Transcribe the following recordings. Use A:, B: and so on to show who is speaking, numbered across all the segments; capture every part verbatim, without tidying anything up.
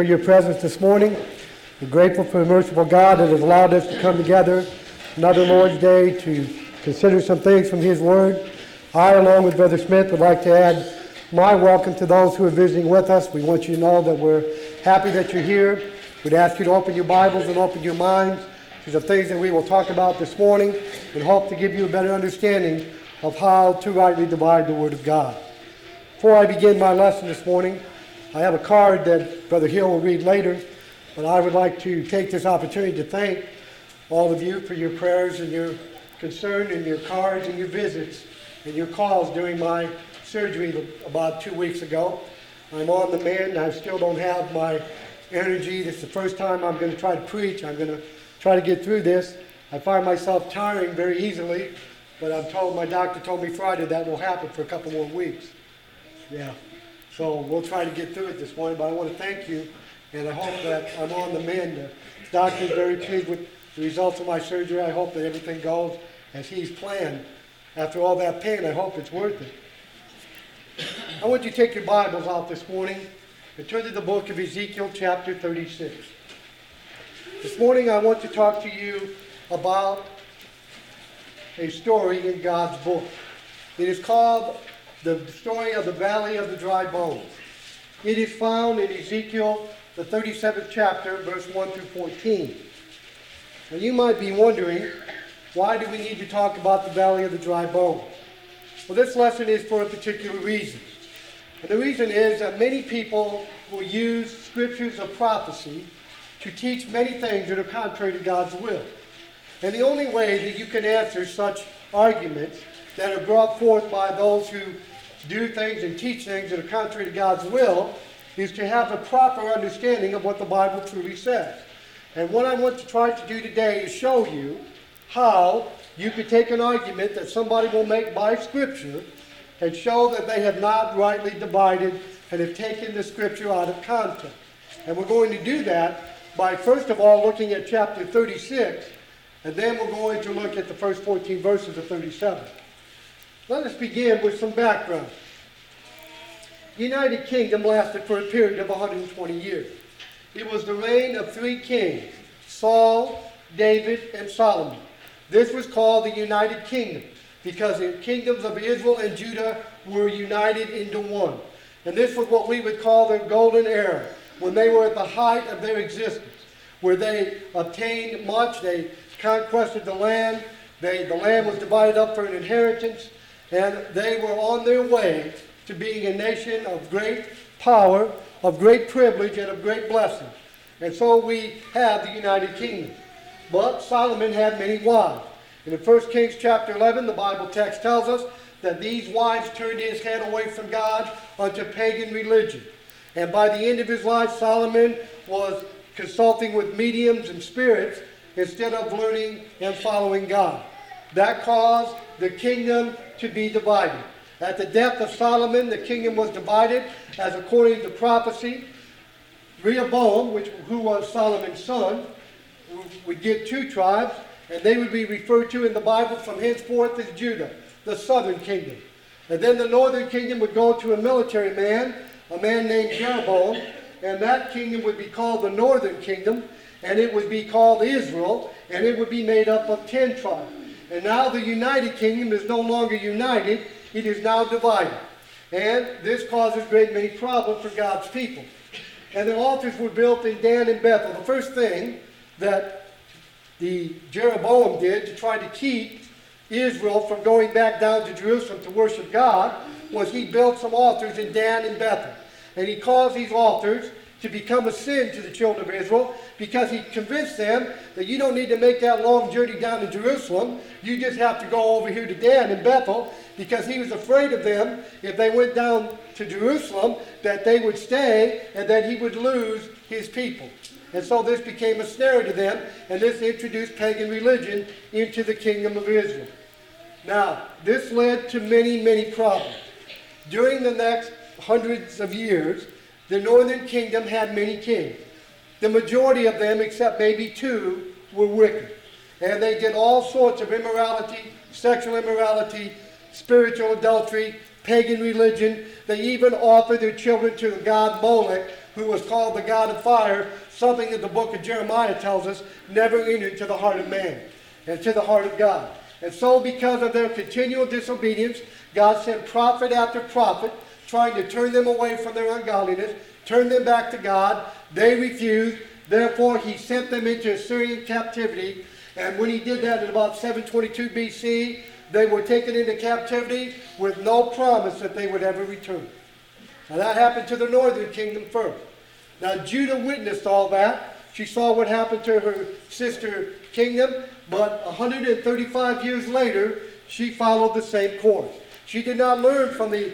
A: for your presence this morning. We're grateful for the merciful God that has allowed us to come together another Lord's Day to consider some things from His Word. I, along with Brother Smith, would like to add my welcome to those who are visiting with us. We want you to know that we're happy that you're here. We'd ask you to open your Bibles and open your minds to the things that we will talk about this morning and hope to give you a better understanding of how to rightly divide the Word of God. Before I begin my lesson this morning, I have a card that Brother Hill will read later, but I would like to take this opportunity to thank all of you for your prayers and your concern and your cards and your visits and your calls during my surgery about two weeks ago. I'm on the mend. I still don't have my energy. This is the first time I'm going to try to preach. I'm going to try to get through this. I find myself tiring very easily, but I'm told, my doctor told me Friday that will happen for a couple more weeks. Yeah. So we'll try to get through it this morning, but I want to thank you, and I hope that I'm on the mend. The doctor is very pleased with the results of my surgery. I hope that everything goes as he's planned. After all that pain, I hope it's worth it. I want you to take your Bibles out this morning and turn to the book of Ezekiel chapter thirty-six. This morning I want to talk to you about a story in God's book. It is called the story of the Valley of the Dry Bones. It is found in Ezekiel, the thirty-seventh chapter, verse one through fourteen. Now you might be wondering, why do we need to talk about the Valley of the Dry Bones? Well, this lesson is for a particular reason. And the reason is that many people will use scriptures of prophecy to teach many things that are contrary to God's will. And the only way that you can answer such arguments that are brought forth by those who do things and teach things that are contrary to God's will is to have a proper understanding of what the Bible truly says. And what I want to try to do today is show you how you could take an argument that somebody will make by Scripture and show that they have not rightly divided and have taken the Scripture out of context. And we're going to do that by, first of all, looking at chapter thirty-six, and then we're going to look at the first fourteen verses of thirty-seven. Let us begin with some background. The United Kingdom lasted for a period of one hundred twenty years. It was the reign of three kings, Saul, David, and Solomon. This was called the United Kingdom because the kingdoms of Israel and Judah were united into one. And this was what we would call their golden era, when they were at the height of their existence, where they obtained much, they conquered the land, they, the land was divided up for an inheritance, and they were on their way to being a nation of great power, of great privilege, and of great blessing. And so we have the United Kingdom. But Solomon had many wives. And in First Kings chapter eleven, the Bible text tells us that these wives turned his head away from God unto pagan religion. And by the end of his life, Solomon was consulting with mediums and spirits instead of learning and following God. That caused the kingdom to be divided. At the death of Solomon, the kingdom was divided, as according to prophecy, Rehoboam, which, who was Solomon's son, would get two tribes, and they would be referred to in the Bible from henceforth as Judah, the southern kingdom. And then the northern kingdom would go to a military man, a man named Jeroboam, and that kingdom would be called the northern kingdom, and it would be called Israel, and it would be made up of ten tribes. And now the United Kingdom is no longer united, it is now divided. And this causes great many problems for God's people. And the altars were built in Dan and Bethel. The first thing that the Jeroboam did to try to keep Israel from going back down to Jerusalem to worship God was he built some altars in Dan and Bethel. And he caused these altars to become a sin to the children of Israel because he convinced them that you don't need to make that long journey down to Jerusalem. You just have to go over here to Dan and Bethel, because he was afraid of them if they went down to Jerusalem that they would stay and that he would lose his people. And so this became a snare to them, and this introduced pagan religion into the kingdom of Israel. Now, this led to many, many problems. During the next hundreds of years, the northern kingdom had many kings. The majority of them, except maybe two, were wicked. And they did all sorts of immorality, sexual immorality, spiritual adultery, pagan religion. They even offered their children to the god Molech, who was called the God of fire, something that the book of Jeremiah tells us never entered to the heart of man and to the heart of God. And so because of their continual disobedience, God sent prophet after prophet, trying to turn them away from their ungodliness, turn them back to God. They refused. Therefore, he sent them into Assyrian captivity. And when he did that in about seven twenty-two B C, they were taken into captivity with no promise that they would ever return. Now that happened to the northern kingdom first. Now Judah witnessed all that. She saw what happened to her sister kingdom, but one hundred thirty-five years later, she followed the same course. She did not learn from the,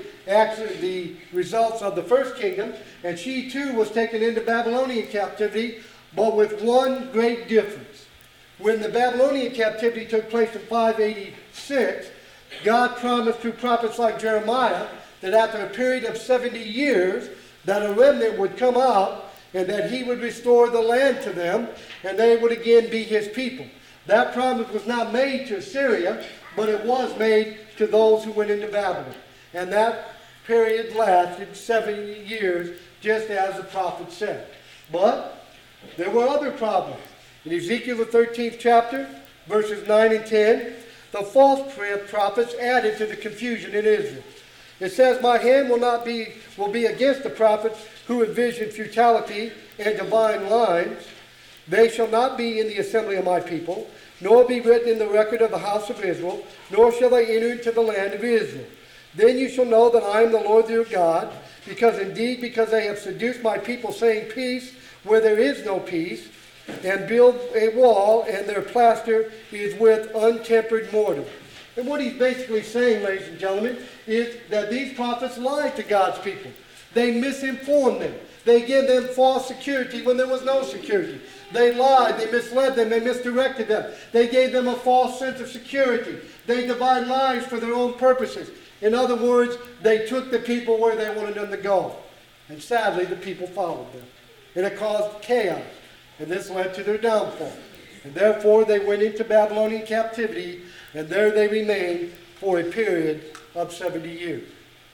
A: the results of the first kingdom, and she too was taken into Babylonian captivity, but with one great difference. When the Babylonian captivity took place in five eighty-six, God promised through prophets like Jeremiah that after a period of seventy years, that a remnant would come out and that he would restore the land to them, and they would again be his people. That promise was not made to Assyria, but it was made to those who went into Babylon. And that period lasted seventy years, just as the prophet said. But there were other problems. In Ezekiel the thirteenth chapter, verses nine and ten, the false prophets added to the confusion in Israel. It says, my hand will not be will be against the prophets who envision futility and divine lines. They shall not be in the assembly of my people, nor be written in the record of the house of Israel, nor shall they enter into the land of Israel. Then you shall know that I am the Lord your God, because indeed, because they have seduced my people, saying peace where there is no peace, and build a wall, and their plaster is with untempered mortar. And what he's basically saying, ladies and gentlemen, is that these prophets lied to God's people. They misinformed them. They gave them false security when there was no security. They lied, they misled them, they misdirected them. They gave them a false sense of security. They divided lives for their own purposes. In other words, they took the people where they wanted them to go. And sadly, the people followed them. And it caused chaos. And this led to their downfall. And therefore, they went into Babylonian captivity, and there they remained for a period of seventy years.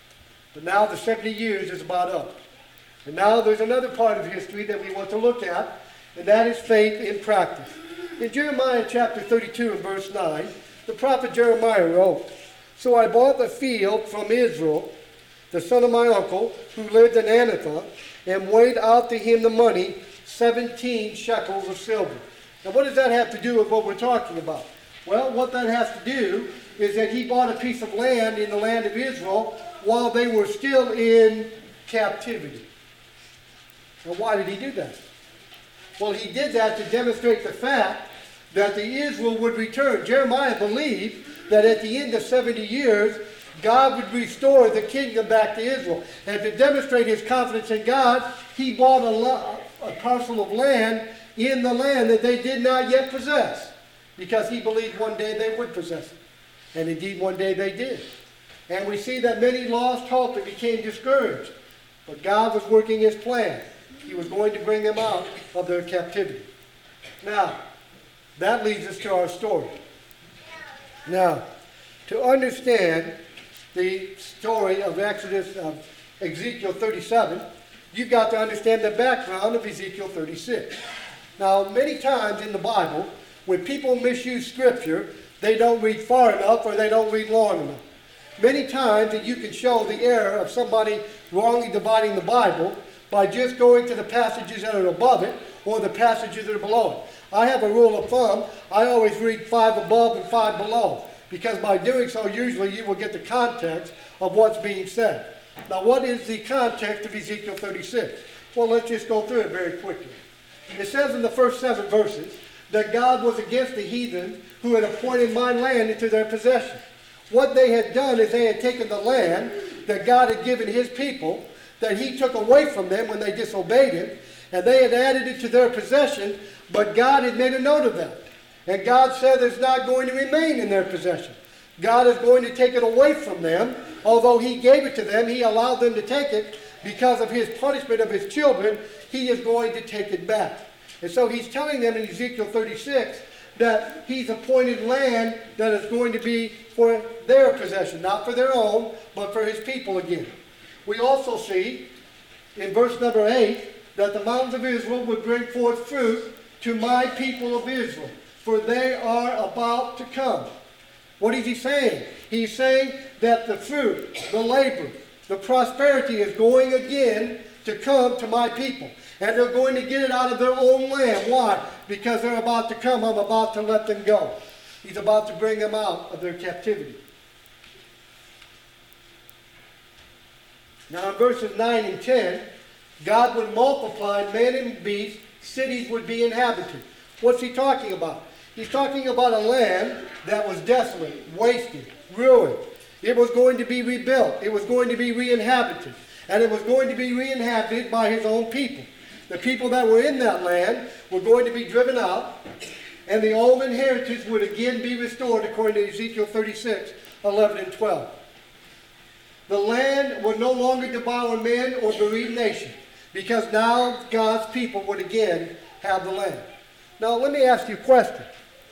A: But now the seventy years is about up. And now there's another part of history that we want to look at, and that is faith in practice. In Jeremiah chapter thirty-two and verse nine, the prophet Jeremiah wrote, so I bought the field from Israel, the son of my uncle, who lived in Anathoth, and weighed out to him the money, seventeen shekels of silver. Now what does that have to do with what we're talking about? Well, what that has to do is that he bought a piece of land in the land of Israel while they were still in captivity. Now why did he do that? Well, he did that to demonstrate the fact that the Israel would return. Jeremiah believed that at the end of seventy years, God would restore the kingdom back to Israel. And to demonstrate his confidence in God, he bought a, lo- a parcel of land in the land that they did not yet possess, because he believed one day they would possess it. And indeed, one day they did. And we see that many lost hope and became discouraged. But God was working his plan. He was going to bring them out of their captivity. Now, that leads us to our story. Now, to understand the story of Exodus, of Ezekiel thirty-seven, you've got to understand the background of Ezekiel thirty-six. Now, many times in the Bible, when people misuse Scripture, they don't read far enough or they don't read long enough. Many times that you can show the error of somebody wrongly dividing the Bible by just going to the passages that are above it or the passages that are below it. I have a rule of thumb. I always read five above and five below, because by doing so, usually you will get the context of what's being said. Now, what is the context of Ezekiel thirty-six? Well, let's just go through it very quickly. It says in the first seven verses that God was against the heathen who had appointed my land into their possession. What they had done is they had taken the land that God had given his people, that he took away from them when they disobeyed him, and they had added it to their possession, but God had made a note of that. And God said it's not going to remain in their possession. God is going to take it away from them. Although he gave it to them, he allowed them to take it because of his punishment of his children. He is going to take it back. And so he's telling them in Ezekiel thirty-six that he's appointed land that is going to be for their possession, not for their own, but for his people again. We also see in verse number eight that the mountains of Israel would bring forth fruit to my people of Israel, for they are about to come. What is he saying? He's saying that the fruit, the labor, the prosperity is going again to come to my people. And they're going to get it out of their own land. Why? Because they're about to come. I'm about to let them go. He's about to bring them out of their captivity. Now in verses nine and ten, God would multiply man and beast, cities would be inhabited. What's he talking about? He's talking about a land that was desolate, wasted, ruined. It was going to be rebuilt. It was going to be re-inhabited. And it was going to be re-inhabited by his own people. The people that were in that land were going to be driven out, and the old inheritance would again be restored according to Ezekiel thirty-six, eleven and twelve. The land would no longer devour men or bereave nations, because now God's people would again have the land. Now let me ask you a question.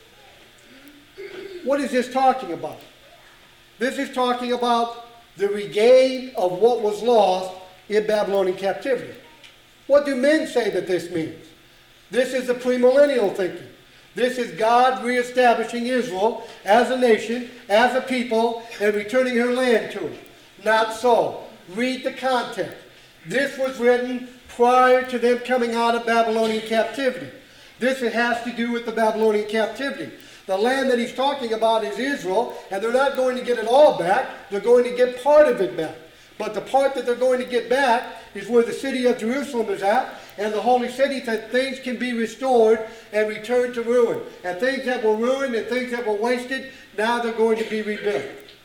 A: What is this talking about? This is talking about the regain of what was lost in Babylonian captivity. What do men say that this means? This is the premillennial thinking. This is God reestablishing Israel as a nation, as a people, and returning her land to her. Not so. Read the context. This was written prior to them coming out of Babylonian captivity. This has to do with the Babylonian captivity. The land that he's talking about is Israel, and they're not going to get it all back. They're going to get part of it back. But the part that they're going to get back is where the city of Jerusalem is at, and the holy city, that things can be restored and returned to ruin. And things that were ruined and things that were wasted, now they're going to be rebuilt.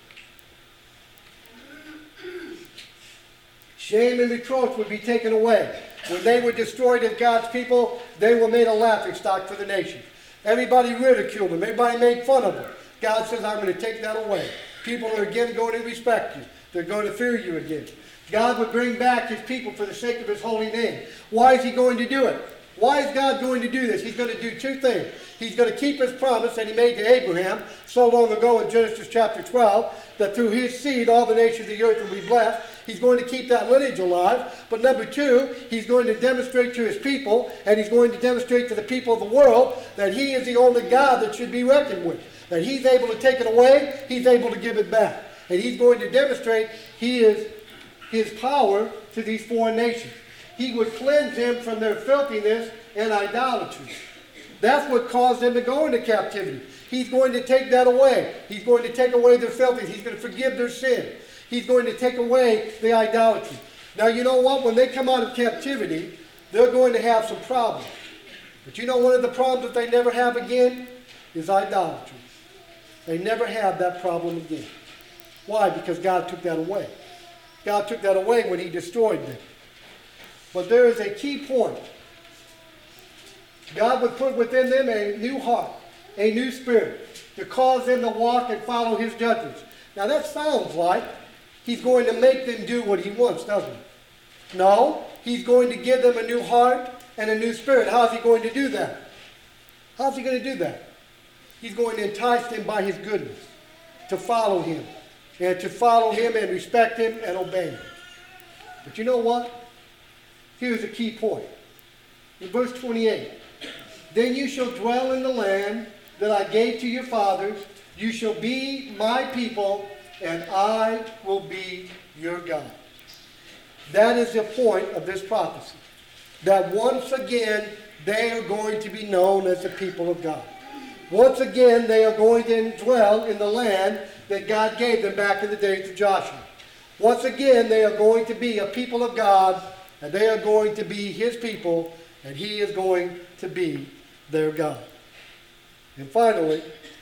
A: Shame and reproach would be taken away. When they were destroyed as God's people, they were made a laughingstock for the nation. Everybody ridiculed them. Everybody made fun of them. God says, I'm going to take that away. People are again going to respect you. They're going to fear you again. God would bring back his people for the sake of his holy name. Why is he going to do it? Why is God going to do this? He's going to do two things. He's going to keep his promise that he made to Abraham so long ago in Genesis chapter twelve, that through his seed all the nations of the earth will be blessed. He's going to keep that lineage alive. But number two, he's going to demonstrate to his people, and he's going to demonstrate to the people of the world, that he is the only God that should be reckoned with. That he's able to take it away, he's able to give it back. And he's going to demonstrate he is his power to these foreign nations. He would cleanse them from their filthiness and idolatry. That's what caused them to go into captivity. He's going to take that away. He's going to take away their filthiness. He's going to forgive their sin. He's going to take away the idolatry. Now, you know what? When they come out of captivity, they're going to have some problems. But you know one of the problems that they never have again is idolatry. They never have that problem again. Why? Because God took that away. God took that away when he destroyed them. But there is a key point. God would put within them a new heart, a new spirit, to cause them to walk and follow his judgments. Now that sounds like he's going to make them do what he wants, doesn't he? No, he's going to give them a new heart and a new spirit. How's he going to do that? How's he going to do that? He's going to entice them by his goodness, to follow him, and to follow him and respect him and obey him. But you know what? Here's a key point. In verse twenty-eight, then you shall dwell in the land that I gave to your fathers. You shall be my people, and I will be your God. That is the point of this prophecy. That once again, they are going to be known as the people of God. Once again, they are going to dwell in the land that God gave them back in the days of Joshua. Once again, they are going to be a people of God, and they are going to be his people, and he is going to be their God. And finally,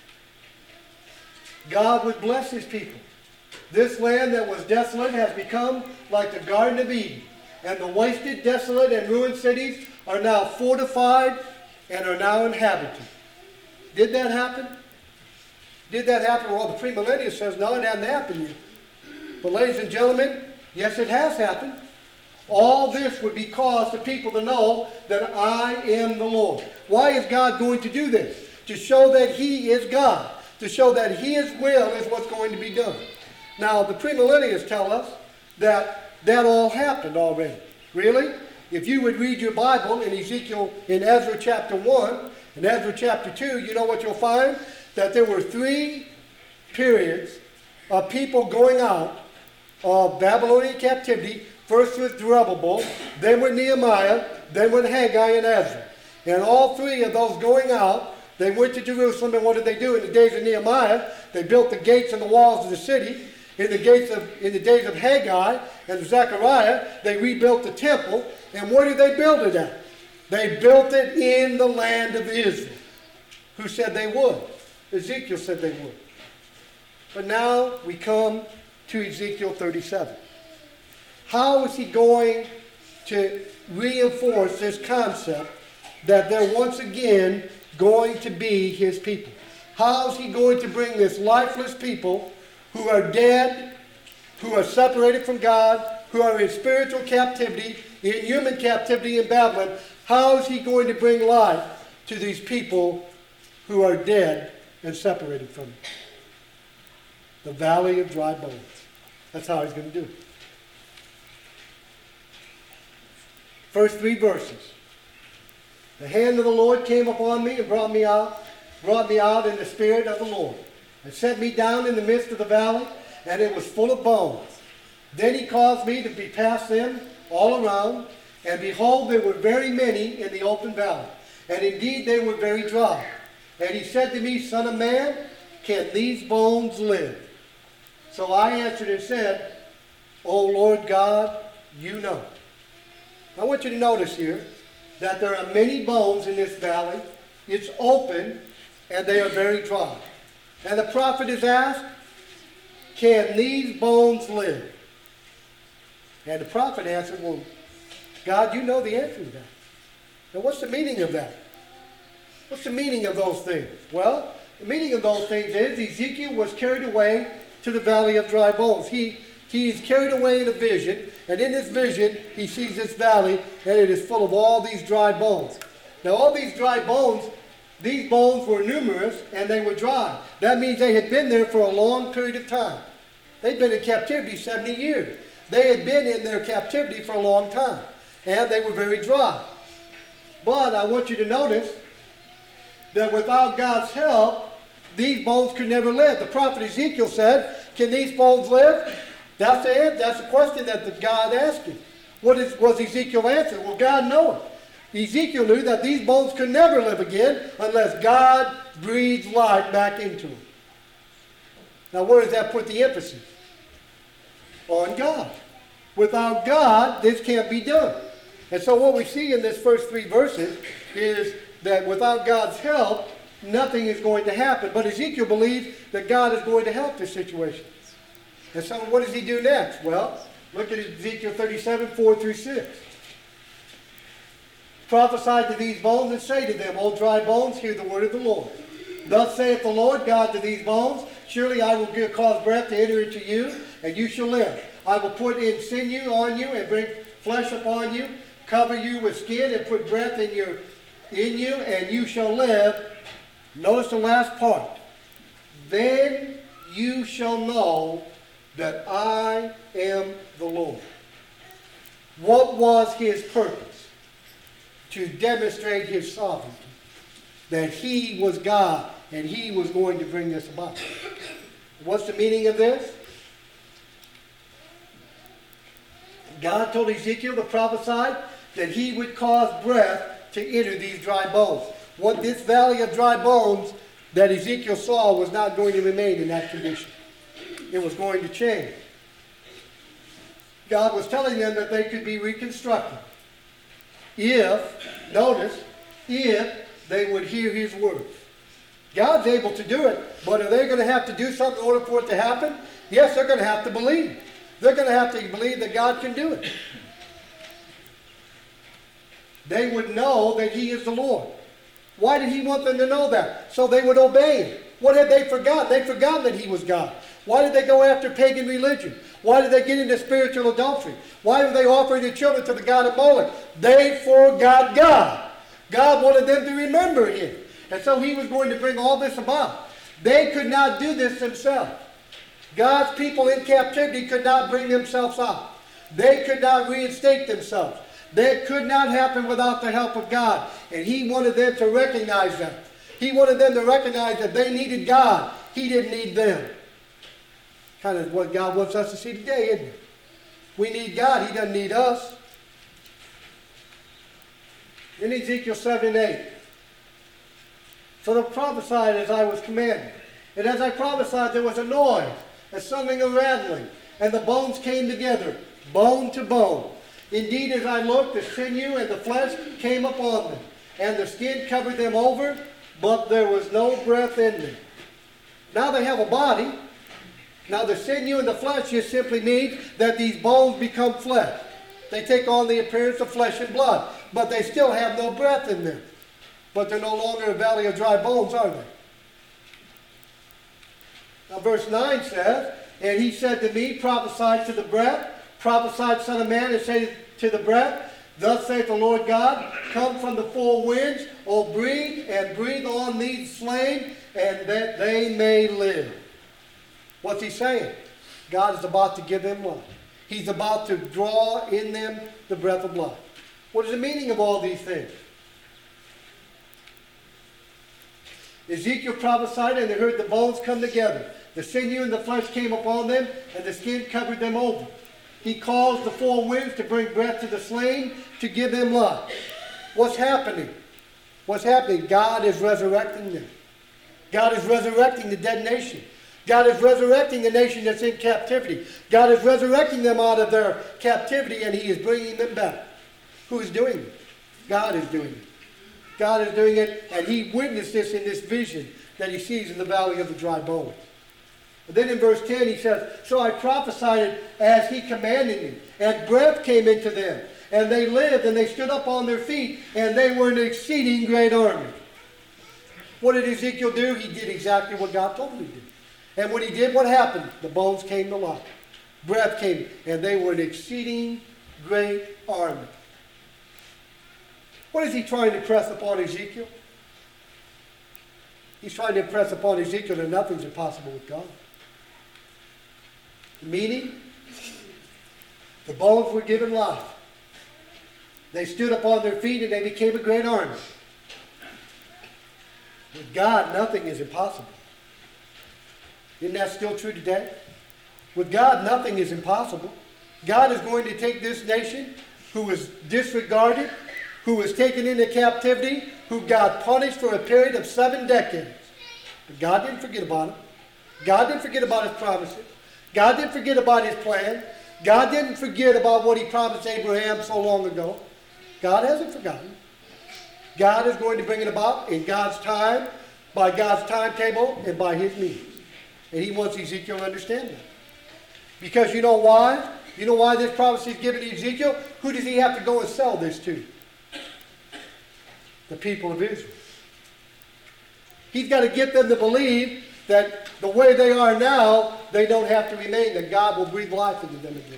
A: God would bless his people. This land that was desolate has become like the Garden of Eden, and the wasted, desolate, and ruined cities are now fortified and are now inhabited. Did that happen? Did that happen? Well, the premillennialist says, no, it hasn't happened yet. But ladies and gentlemen, yes, it has happened. All this would be caused for people to know that I am the Lord. Why is God going to do this? To show that he is God. To show that his will is what's going to be done. Now, the premillennialists tell us that that all happened already. Really? if you would read your Bible in Ezekiel, in Ezra chapter one, and Ezra chapter two, you know what you'll find? That there were three periods of people going out of Babylonian captivity, first with Zerubbabel, then with Nehemiah, then with Haggai and Ezra. And all three of those going out, they went to Jerusalem, and what did they do? In the days of Nehemiah, they built the gates and the walls of the city. In the gates of, in the days of Haggai and Zechariah, they rebuilt the temple. And where did they build it at? They built it in the land of Israel. Who said they would? Ezekiel said they would. But now we come to Ezekiel thirty-seven. How is he going to reinforce this concept that they're once again going to be his people? How is he going to bring this lifeless people who are dead, who are separated from God, who are in spiritual captivity, in human captivity in Babylon, how is he going to bring life to these people who are dead and separated from him? The valley of dry bones. That's how he's going to do it. First three verses. The hand of the Lord came upon me and brought me out, brought me out in the spirit of the Lord, and set me down in the midst of the valley, and it was full of bones. Then he caused me to be past them all around, and behold, there were very many in the open valley, and indeed they were very dry. And he said to me, Son of man, can these bones live? So I answered and said, O Lord God, you know. I want you to notice here that there are many bones in this valley. It's open, and they are very dry. And the prophet is asked, can these bones live? And the prophet answered, well, God, you know the answer to that. Now, what's the meaning of that? What's the meaning of those things? Well, the meaning of those things is Ezekiel was carried away to the valley of dry bones. He, he is carried away in a vision, and in this vision, he sees this valley, and it is full of all these dry bones. Now, all these dry bones, these bones were numerous, and they were dry. That means they had been there for a long period of time. They'd been in captivity seventy years. They had been in their captivity for a long time, and they were very dry. But I want you to notice that without God's help, these bones could never live. The prophet Ezekiel said, can these bones live? That's the answer. That's the question that the God asked him. What is, was Ezekiel answer? Well, God knew it. Ezekiel knew that these bones could never live again unless God breathes life back into them. Now, where does that put the emphasis? On God. Without God, this can't be done. And so what we see in this first three verses is that without God's help, nothing is going to happen. But Ezekiel believes that God is going to help this situation. And so what does he do next? Well, look at Ezekiel thirty-seven, four through six. Prophesy to these bones and say to them, O dry bones, hear the word of the Lord. Thus saith the Lord God to these bones, surely I will give, cause breath to enter into you, and you shall live. I will put in sinew on you and bring flesh upon you, cover you with skin and put breath in your in you, and you shall live. Notice the last part. Then you shall know that I am the Lord. What was his purpose? To demonstrate his sovereignty. That he was God and he was going to bring this about. What's the meaning of this? God told Ezekiel to prophesy that he would cause breath to enter these dry bones. What this valley of dry bones that Ezekiel saw was not going to remain in that condition. It was going to change. God was telling them that they could be reconstructed if, notice, if they would hear his word. God's able to do it, but are they going to have to do something in order for it to happen? Yes, they're going to have to believe. They're going to have to believe that God can do it. They would know that he is the Lord. Why did he want them to know that? So they would obey him. What had they forgotten? They'd forgotten that he was God. Why did they go after pagan religion? Why did they get into spiritual adultery? Why were they offering their children to the god of Moloch? They forgot God. God wanted them to remember him. And so he was going to bring all this about. They could not do this themselves. God's people in captivity could not bring themselves out. They could not reinstate themselves. That could not happen without the help of God. And he wanted them to recognize that. He wanted them to recognize that they needed God. He didn't need them. Kind of what God wants us to see today, isn't it? We need God. He doesn't need us. In Ezekiel seven and eight. So I prophesied as I was commanded. And as I prophesied, there was a noise, a something of rattling, and the bones came together, bone to bone. Indeed, as I looked, the sinew and the flesh came upon them, and the skin covered them over, but there was no breath in them. Now they have a body. Now the sinew and the flesh just simply means that these bones become flesh. They take on the appearance of flesh and blood, but they still have no breath in them. But they're no longer a valley of dry bones, are they? Now verse nine says, and he said to me, prophesy to the breath, prophesy, son of man, and say to the breath, thus saith the Lord God, come from the four winds, O breathe, and breathe on these slain, and that they may live. What's he saying? God is about to give them life. He's about to draw in them the breath of life. What is the meaning of all these things? Ezekiel prophesied, and they heard the bones come together. The sinew and the flesh came upon them, and the skin covered them over. He caused the four winds to bring breath to the slain, to give them life. What's happening? What's happening? God is resurrecting them. God is resurrecting the dead nation. God is resurrecting the nation that's in captivity. God is resurrecting them out of their captivity, and he is bringing them back. Who is doing it? God is doing it. God is doing it, and he witnessed this in this vision that he sees in the valley of the dry bones. But then in verse ten he says, so I prophesied as he commanded me, and breath came into them, and they lived, and they stood up on their feet, and they were an exceeding great army. What did Ezekiel do? He did exactly what God told him to do. And when he did, what happened? The bones came to life. Breath came, and they were an exceeding great army. What is he trying to press upon Ezekiel? He's trying to impress upon Ezekiel that nothing's impossible with God. Meaning, the bones were given life. They stood upon their feet and they became a great army. With God, nothing is impossible. Isn't that still true today? With God, nothing is impossible. God is going to take this nation who was disregarded, who was taken into captivity, who got punished for a period of seven decades. But God didn't forget about him. God didn't forget about his promises. God didn't forget about his plan. God didn't forget about what he promised Abraham so long ago. God hasn't forgotten. God is going to bring it about in God's time, by God's timetable, and by his means. And he wants Ezekiel to understand that. Because you know why? You know why this prophecy is given to Ezekiel? Who does he have to go and sell this to? The people of Israel. He's got to get them to believe that the way they are now, they don't have to remain, that God will breathe life into them again.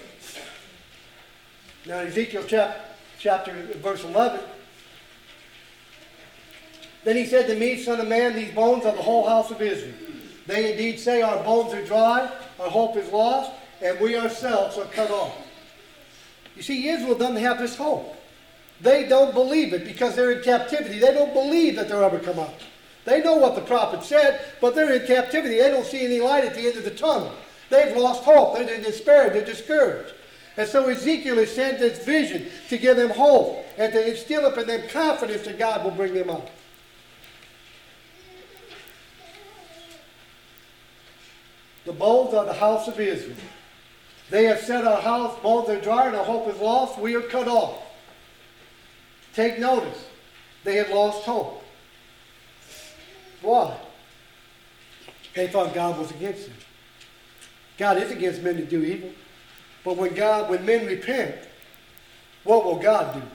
A: Now Ezekiel chapter, chapter verse eleven. Then he said to me, son of man, these bones are the whole house of Israel. They indeed say our bones are dry, our hope is lost, and we ourselves are cut off. You see, Israel doesn't have this hope. They don't believe it because they're in captivity. They don't believe that they'll ever come out. They know what the prophet said, but they're in captivity. They don't see any light at the end of the tunnel. They've lost hope. They're in despair. They're discouraged. And so Ezekiel has sent this vision to give them hope and to instill up in them confidence that God will bring them out. The bones are the house of Israel. They have said our house, bones are dry and our hope is lost. We are cut off. Take notice. They had lost hope. Why? They thought God was against them. God is against men to do evil. But when God, when men repent, what will God do?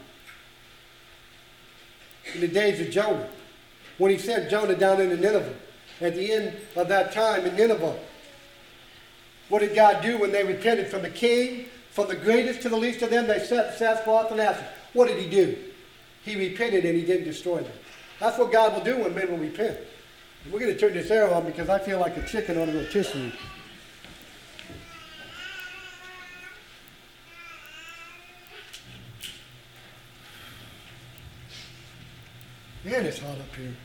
A: In the days of Jonah, when he sent Jonah down into Nineveh, at the end of that time in Nineveh, what did God do when they repented? From the king, from the greatest to the least of them, they set sackcloth and ashes. What did he do? He repented and he didn't destroy them. That's what God will do when men will repent. And we're going to turn this arrow on because I feel like a chicken on a rotisserie. Man, it's hot up here.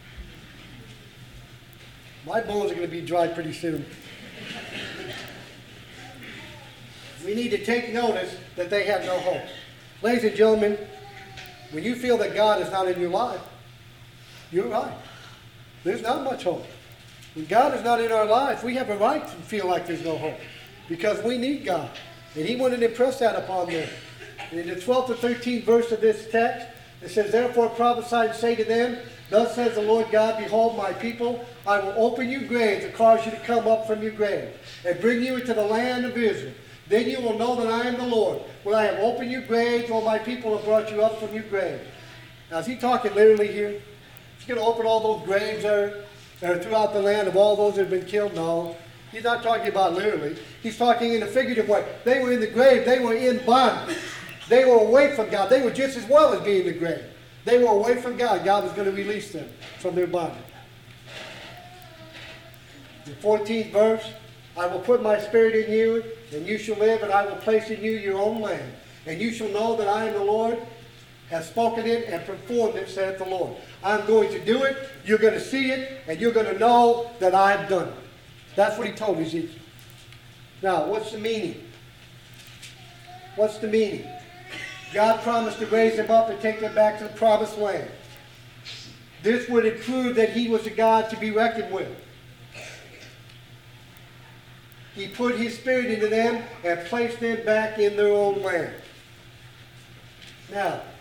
A: My bones are going to be dry pretty soon. We need to take notice that they have no hope. Ladies and gentlemen, when you feel that God is not in your life, you're right. There's not much hope. When God is not in our life, we have a right to feel like there's no hope because we need God. And he wanted to impress that upon them. And in the twelfth to thirteenth verse of this text, it says, "Therefore prophesy and say to them, Thus says the Lord God, Behold, my people, I will open your graves and cause you to come up from your grave, and bring you into the land of Israel. Then you will know that I am the Lord, when I have opened your graves, all my people have brought you up from your grave." Now, is he talking literally here? He's going to open all those graves that are, that are throughout the land of all those that have been killed? No. He's not talking about literally. He's talking in a figurative way. They were in the grave. They were in bondage. They were away from God. They were just as well as being in the grave. They were away from God. God was going to release them from their bondage. The fourteenth verse, "I will put my spirit in you, and you shall live, and I will place in you your own land. And you shall know that I am the Lord, have spoken it and performed it, saith the Lord." I'm going to do it, you're going to see it, and you're going to know that I have done it. That's what he told Ezekiel. Now, what's the meaning? What's the meaning? God promised to raise them up and take them back to the promised land. This would have proved that he was a God to be reckoned with. He put his spirit into them and placed them back in their own land. Now,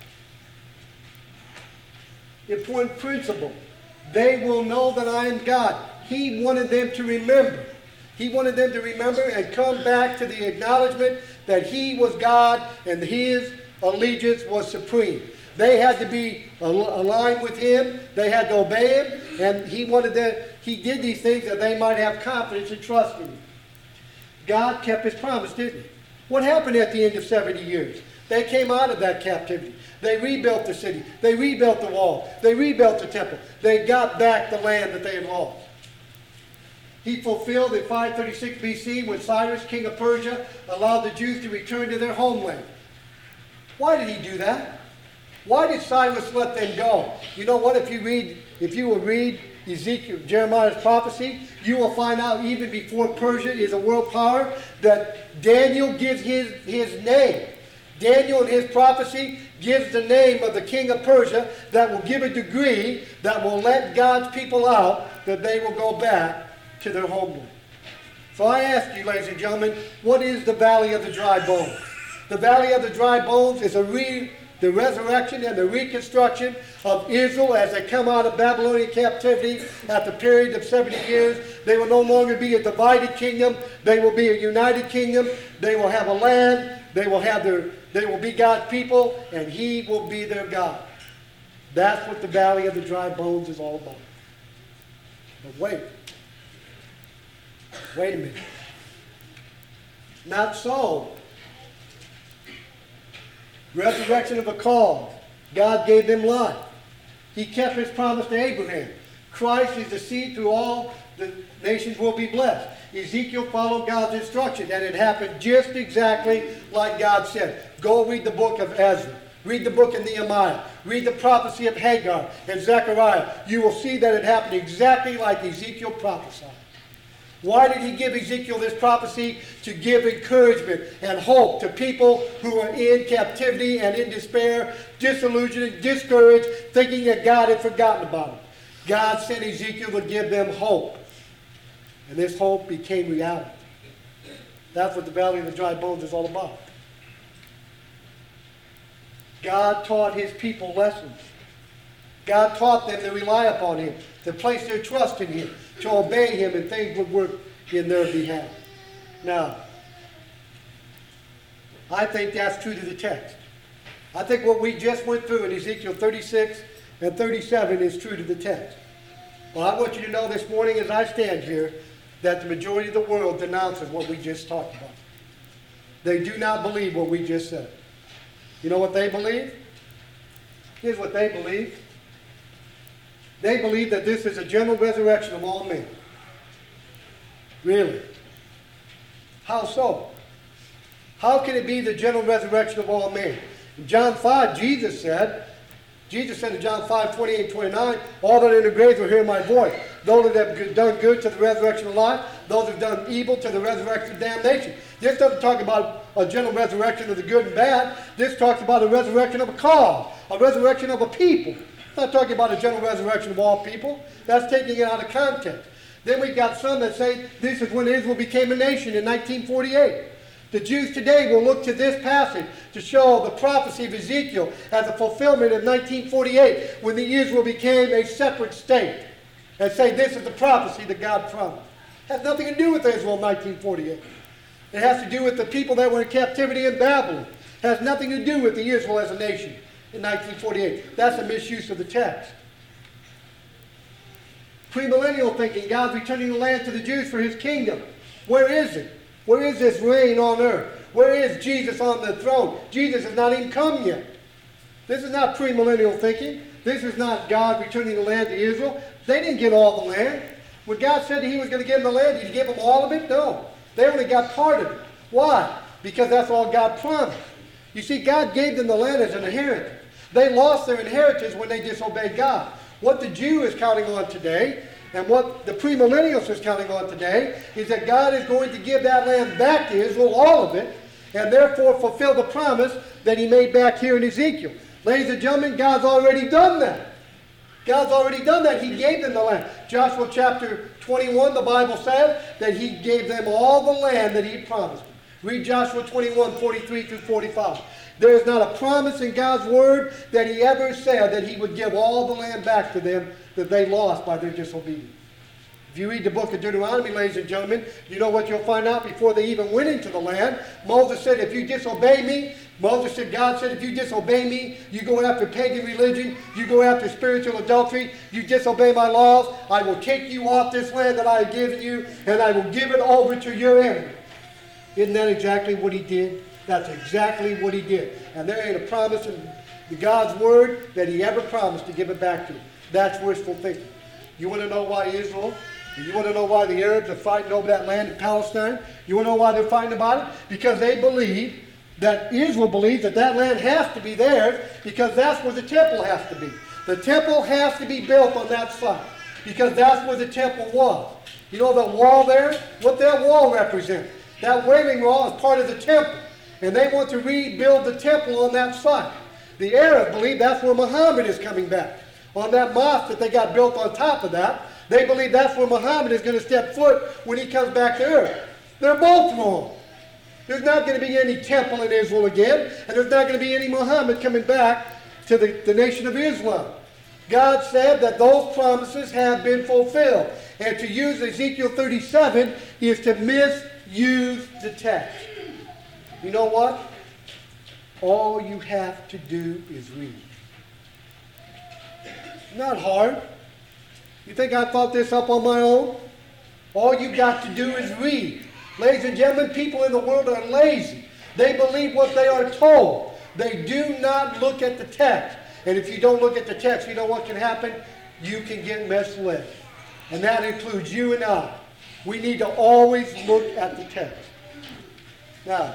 A: important principle. They will know that I am God. He wanted them to remember. He wanted them to remember and come back to the acknowledgement that he was God and his allegiance was supreme. They had to be al- aligned with him. They had to obey him. And he wanted them, he did these things that they might have confidence and trust in him. God kept his promise, didn't he? What happened at the end of seventy years? They came out of that captivity. They rebuilt the city. They rebuilt the wall. They rebuilt the temple. They got back the land that they had lost. He fulfilled in five thirty-six B C when Cyrus, king of Persia, allowed the Jews to return to their homeland. Why did he do that? Why did Cyrus let them go? You know what? If you read, if you will read Ezekiel, Jeremiah's prophecy, you will find out even before Persia is a world power that Daniel gives his, his name. Daniel in his prophecy gives the name of the king of Persia that will give a decree that will let God's people out, that they will go back to their homeland. So I ask you, ladies and gentlemen, what is the valley of the dry bones? The valley of the dry bones is a re, the resurrection and the reconstruction of Israel as they come out of Babylonian captivity at the period of seventy years. They will no longer be a divided kingdom. They will be a united kingdom. They will have a land. They will have their, they will be God's people, and he will be their God. That's what the valley of the dry bones is all about. But wait. Wait a minute. Not so. Resurrection of a cause. God gave them life. He kept his promise to Abraham. Christ is the seed through all the nations will be blessed. Ezekiel followed God's instruction, and it happened just exactly like God said. Go read the book of Ezra. Read the book of Nehemiah. Read the prophecy of Hagar and Zechariah. You will see that it happened exactly like Ezekiel prophesied. Why did he give Ezekiel this prophecy? To give encouragement and hope to people who are in captivity and in despair, disillusioned, discouraged, thinking that God had forgotten about them. God sent Ezekiel to give them hope. And this hope became reality. That's what the Valley of the Dry Bones is all about. God taught his people lessons. God taught them to rely upon him, to place their trust in him, to obey him, and things would work in their behalf. Now, I think that's true to the text. I think what we just went through in Ezekiel thirty-six and thirty-seven is true to the text. Well, I want you to know this morning as I stand here that the majority of the world denounces what we just talked about. They do not believe what we just said. You know what they believe? Here's what they believe. They believe that this is a general resurrection of all men. Really? How so? How can it be the general resurrection of all men? In John five, Jesus said Jesus said in John five, twenty-eight and twenty-nine, all that are in the grave will hear my voice. Those that have done good to the resurrection of life, those that have done evil to the resurrection of damnation. This doesn't talk about a general resurrection of the good and bad. This talks about a resurrection of a cause, a resurrection of a people. It's not talking about a general resurrection of all people. That's taking it out of context. Then we've got some that say this is when Israel became a nation in nineteen forty-eight. The Jews today will look to this passage to show the prophecy of Ezekiel as a fulfillment of nineteen forty-eight, when the Israel became a separate state, and say this is the prophecy that God promised. It has nothing to do with Israel in nineteen forty-eight. It has to do with the people that were in captivity in Babylon. It has nothing to do with the Israel as a nation in nineteen forty-eight. That's a misuse of the text. Premillennial thinking, God's returning the land to the Jews for his kingdom. Where is it? Where is this reign on earth? Where is Jesus on the throne? Jesus has not even come yet. This is not premillennial thinking. This is not God returning the land to Israel. They didn't get all the land. When God said he was going to give them the land, did he give them all of it? No. They only got part of it. Why? Because that's all God promised. You see, God gave them the land as an inheritance. They lost their inheritance when they disobeyed God. What the Jew is counting on today, and what the premillennials is counting on today, is that God is going to give that land back to Israel, all of it, and therefore fulfill the promise that he made back here in Ezekiel. Ladies and gentlemen, God's already done that. God's already done that. He gave them the land. Joshua chapter twenty-one, the Bible says that he gave them all the land that he promised them. Read Joshua twenty-one, forty-three through forty-five. There is not a promise in God's word that he ever said that he would give all the land back to them that they lost by their disobedience. If you read the book of Deuteronomy, ladies and gentlemen, you know what you'll find out before they even went into the land. Moses said, if you disobey me, Moses said, God said, if you disobey me, you go after pagan religion, you go after spiritual adultery, you disobey my laws, I will take you off this land that I have given you, and I will give it over to your enemy. Isn't that exactly what he did? That's exactly what he did. And there ain't a promise in God's word that he ever promised to give it back to you. That's wishful thinking. You want to know why Israel? You want to know why the Arabs are fighting over that land in Palestine? You want to know why they're fighting about it? Because they believe that Israel believes that that land has to be theirs, because that's where the temple has to be. The temple has to be built on that site, because that's where the temple was. You know the wall there? What that wall represents? That Wailing Wall is part of the temple. And they want to rebuild the temple on that site. The Arabs believe that's where Muhammad is coming back. On that mosque that they got built on top of that, they believe that's where Muhammad is going to step foot when he comes back to earth. They're both wrong. There's not going to be any temple in Israel again, and there's not going to be any Muhammad coming back to the, the nation of Islam. God said that those promises have been fulfilled. And to use Ezekiel thirty-seven is to misuse the text. You know what? All you have to do is read. It's not hard. You think I thought this up on my own? All you got to do is read. Ladies and gentlemen, people in the world are lazy. They believe what they are told. They do not look at the text. And if you don't look at the text, you know what can happen? You can get misled. And that includes you and I. We need to always look at the text. Now,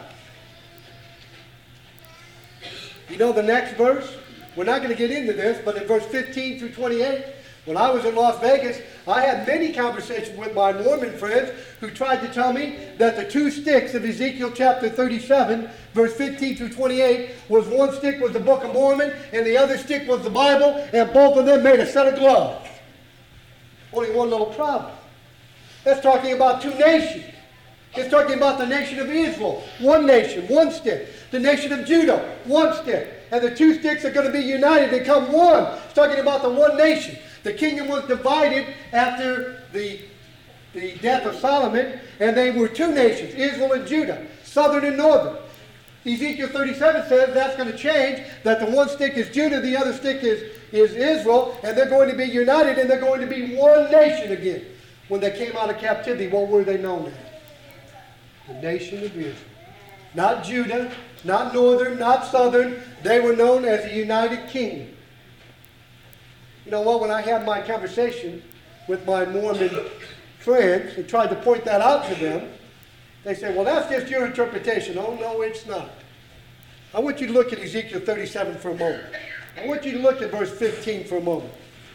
A: you know the next verse? We're not going to get into this, but in verse fifteen through twenty-eight, when I was in Las Vegas, I had many conversations with my Mormon friends who tried to tell me that the two sticks of Ezekiel chapter thirty-seven, verse fifteen through twenty-eight, was one stick was the Book of Mormon, and the other stick was the Bible, and both of them made a set of gloves. Only one little problem. That's talking about two nations. It's talking about the nation of Israel, one nation, one stick. The nation of Judah, one stick. And the two sticks are going to be united and become one. It's talking about the one nation. The kingdom was divided after the, the death of Solomon, and they were two nations, Israel and Judah, southern and northern. Ezekiel thirty-seven says that's going to change, that the one stick is Judah, the other stick is, is Israel, and they're going to be united, and they're going to be one nation again. When they came out of captivity, what were they known as? The nation of Israel. Not Judah, not northern, not southern. They were known as the United Kingdom. You know what? When I had my conversation with my Mormon friends and tried to point that out to them, they said, well, that's just your interpretation. Oh, no, it's not. I want you to look at Ezekiel thirty-seven for a moment. I want you to look at verse fifteen for a moment.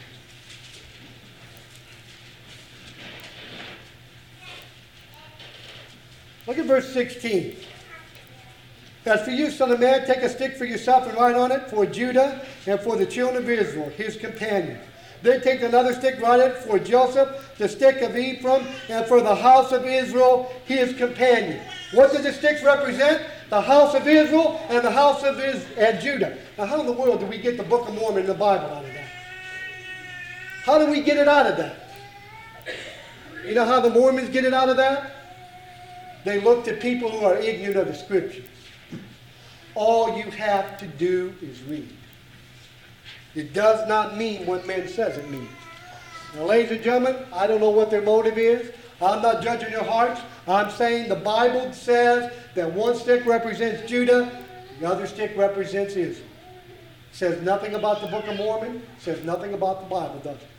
A: Look at verse sixteen. As for you, son of man, take a stick for yourself and write on it, for Judah and for the children of Israel, his companions. Then take another stick, write it for Joseph, the stick of Ephraim, and for the house of Israel, his companion. What did the sticks represent? The house of Israel and the house of Is- and Judah. Now, how in the world do we get the Book of Mormon in the Bible out of that? How do we get it out of that? You know how the Mormons get it out of that? They look to people who are ignorant of the Scriptures. All you have to do is read. It does not mean what man says it means. Now, ladies and gentlemen, I don't know what their motive is. I'm not judging your hearts. I'm saying the Bible says that one stick represents Judah, the other stick represents Israel. It says nothing about the Book of Mormon. It says nothing about the Bible, does it?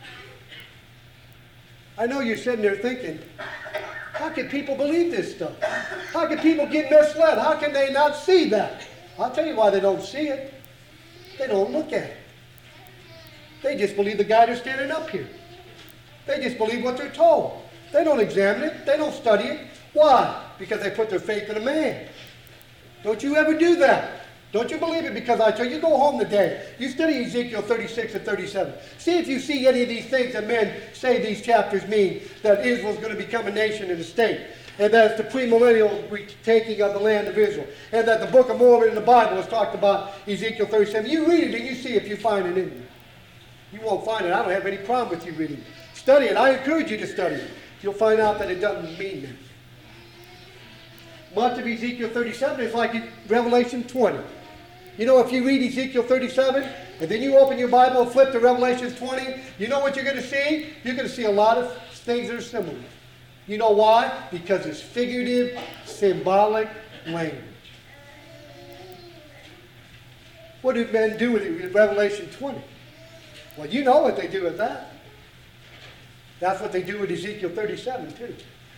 A: I know you're sitting there thinking, how can people believe this stuff? How can people get misled? How can they not see that? I'll tell you why they don't see it. They don't look at it. They just believe the guy that's standing up here. They just believe what they're told. They don't examine it. They don't study it. Why? Because they put their faith in a man. Don't you ever do that. Don't you believe it because I tell you, you go home today. You study Ezekiel thirty-six and thirty-seven. See if you see any of these things that men say these chapters mean, that Israel's going to become a nation and a state, and that it's the premillennial taking of the land of Israel, and that the Book of Mormon in the Bible has talked about Ezekiel thirty-seven. You read it and you see if you find it in you. You won't find it. I don't have any problem with you reading it. Study it. I encourage you to study it. You'll find out that it doesn't mean that. Much of Ezekiel thirty-seven is like Revelation twenty. You know, if you read Ezekiel thirty-seven, and then you open your Bible and flip to Revelation twenty, you know what you're going to see? You're going to see a lot of things that are similar. You know why? Because it's figurative, symbolic language. What do men do with Revelation twenty? Well, you know what they do with that. That's what they do with Ezekiel thirty-seven, too.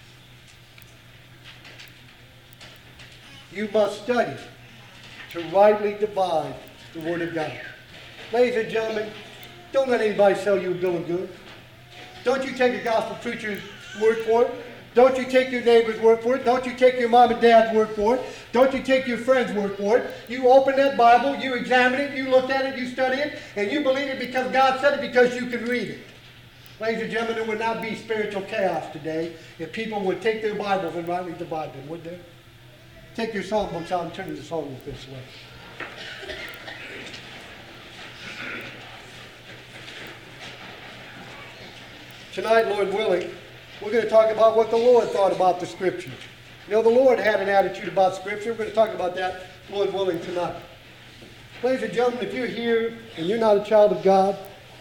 A: You must study to rightly divide the Word of God. Ladies and gentlemen, don't let anybody sell you a bill of goods. Don't you take a gospel preacher's word for it. Don't you take your neighbor's word for it. Don't you take your mom and dad's word for it. Don't you take your friend's word for it. You open that Bible, you examine it, you look at it, you study it, and you believe it because God said it, because you can read it. Ladies and gentlemen, there would not be spiritual chaos today if people would take their Bibles and rightly divide them, would there? Take your songbooks out and turn to the songbook this way. Tonight, Lord willing, we're going to talk about what the Lord thought about the Scriptures. You know, the Lord had an attitude about Scripture. We're going to talk about that, Lord willing, tonight. Ladies and gentlemen, if you're here and you're not a child of God,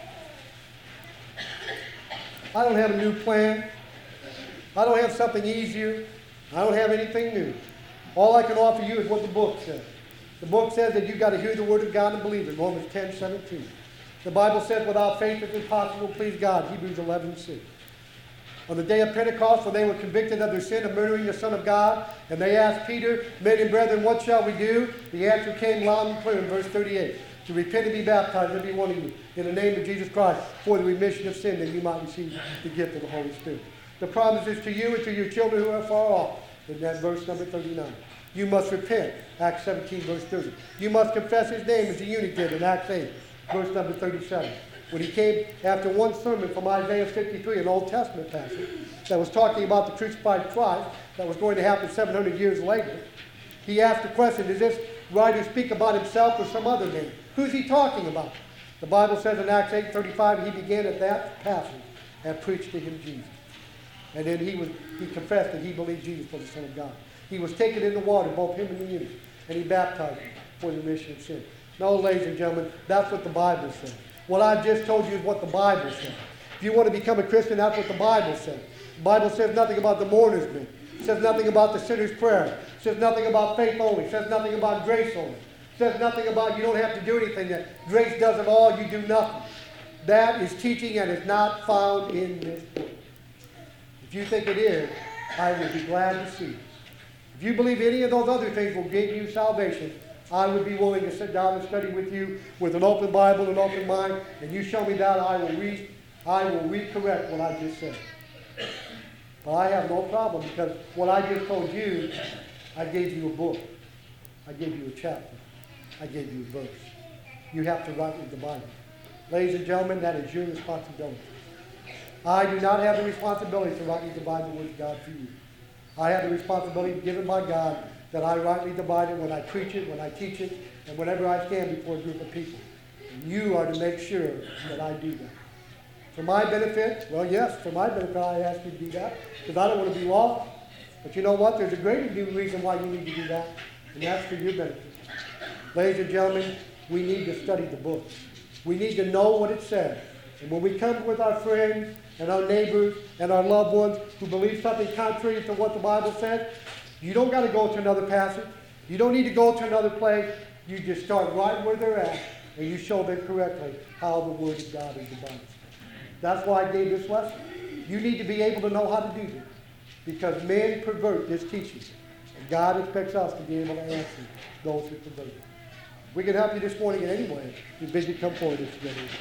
A: I don't have a new plan. I don't have something easier. I don't have anything new. All I can offer you is what the book says. The book says that you've got to hear the word of God and believe it. Romans ten seventeen. The Bible says without faith it's impossible to please God. Hebrews eleven six. On the day of Pentecost, when they were convicted of their sin of murdering the Son of God, and they asked Peter, men and brethren, what shall we do? The answer came loud and clear in verse thirty-eight. To repent and be baptized, every one of you, in the name of Jesus Christ, for the remission of sin, that you might receive the gift of the Holy Spirit. The promise is to you and to your children who are far off. In that verse number thirty-nine. You must repent, Acts seventeen, verse thirty. You must confess his name as the eunuch did in Acts eight, verse number thirty-seven. When he came after one sermon from Isaiah fifty-three, an Old Testament passage, that was talking about the crucified Christ, that was going to happen seven hundred years later, he asked the question, does this writer speak about himself or some other man? Who's he talking about? The Bible says in Acts eight thirty-five, he began at that passage and preached to him Jesus. And then he was he confessed that he believed Jesus was the Son of God. He was taken in the water, both him and the eunuch, and he baptized him for the remission of sin. No, ladies and gentlemen, that's what the Bible says. What I've just told you is what the Bible says. If you want to become a Christian, that's what the Bible says. The Bible says nothing about the mourner's man. It says nothing about the sinner's prayer. It says nothing about faith only. It says nothing about grace only. It says nothing about you don't have to do anything, that grace does it all, you do nothing. That is teaching and is not found in this book. If you think it is, I would be glad to see it. If you believe any of those other things will give you salvation, I would be willing to sit down and study with you with an open Bible and open mind, and you show me that, I will re, I will recorrect what I just said. But I have no problem, because what I just told you, I gave you a book. I gave you a chapter. I gave you a verse. You have to write with the Bible. Ladies and gentlemen, that is your responsibility. I do not have the responsibility to rightly divide the word of God for you. I have the responsibility given by God that I rightly divide it when I preach it, when I teach it, and whenever I stand before a group of people. And you are to make sure that I do that. For my benefit, well, yes, for my benefit, I ask you to do that, because I don't want to be lost. But you know what? There's a greater reason why you need to do that, and that's for your benefit. Ladies and gentlemen, we need to study the book. We need to know what it says. And when we come with our friends and our neighbors and our loved ones who believe something contrary to what the Bible says, you don't got to go to another passage. You don't need to go to another place. You just start right where they're at, and you show them correctly how the Word of God is divided. That's why I gave this lesson. You need to be able to know how to do this, because men pervert this teaching. And God expects us to be able to answer those who pervert it. We can help you this morning in any way. We bid you come forward together.